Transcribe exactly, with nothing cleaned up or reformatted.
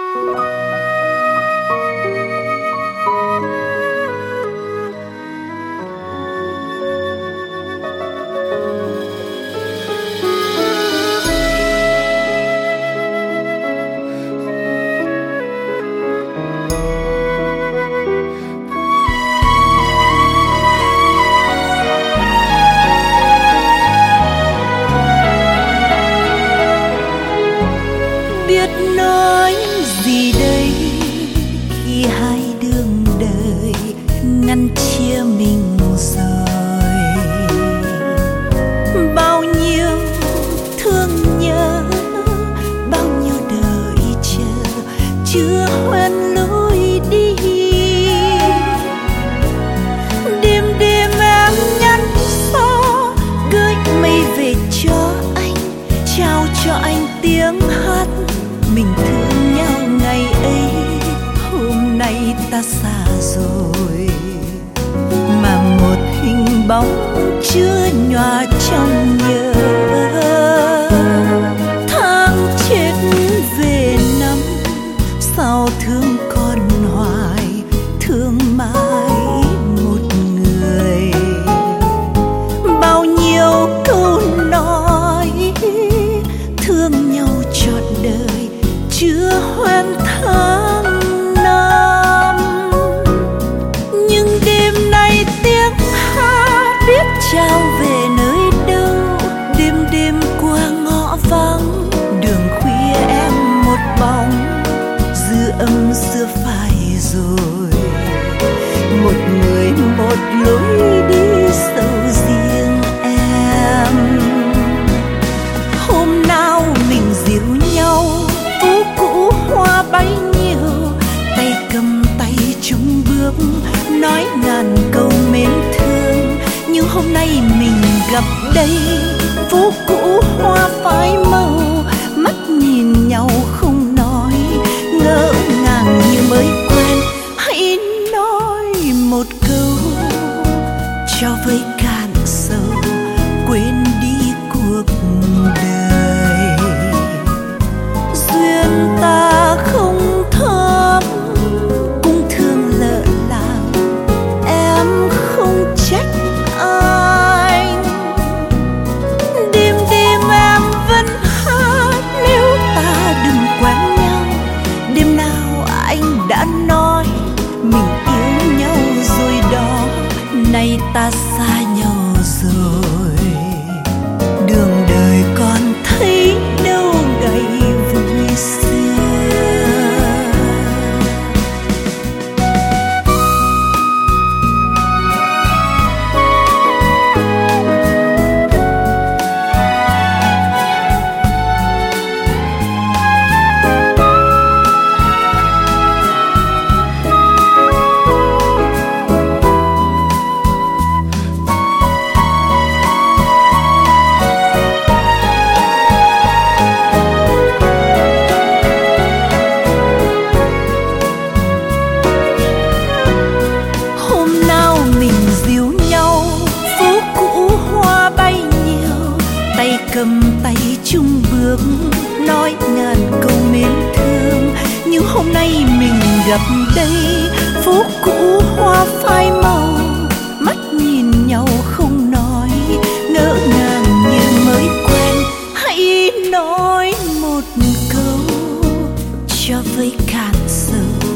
Biết nói gì đây khi hai đường đời ngăn chia mình rồi. Bao nhiêu thương nhớ, bao nhiêu đời chờ chưa hoen lối đi. Đêm đêm em nhắn gió gửi mây về cho anh, trao cho anh tiếng hát mình thương nhau ngày ấy. Hôm nay ta xa rồi mà một hình bóng chưa nhòa trong nhớ. Tháng chết về năm sao thương còn hoài, thương mãi một người. Bao nhiêu câu nói thương nhau trọn đời chưa hoen tháng năm. Nhưng đêm nay tiếng hát biết trao về nơi đâu. Đêm đêm qua ngõ vắng đường khuya em một bóng, dư âm xưa phai rồi. Một người một lối đi sâu riêng em. Hôm nào mình dìu nhau phố cũ hoa bấy nhiêu, tay cầm tay chung bước nói ngàn câu mến thương. Nhưng hôm nay mình gặp đây phố cũ hoa phai màu, mắt nhìn nhau không nói, ngỡ ngàng như mới quen. Hãy nói một câu cho với cạn sầu, quên đi cuộc đời. Duyên ta không thắm cũng thương lỡ làng, em không trách anh. Đêm đêm em vẫn hát nếu ta đừng quen nhau. Đêm nào anh đã nói mình yêu nhau rồi đó, nay ta xa nhau rồi. Đường đời còn thấy đâu gầy vui xưa. Cầm tay chung bước nói ngàn câu mến thương. Nhưng hôm nay mình gặp đây phố cũ hoa phai màu, mắt nhìn nhau không nói, ngỡ ngàng như mới quen. Hãy nói một câu cho với cạn sầu,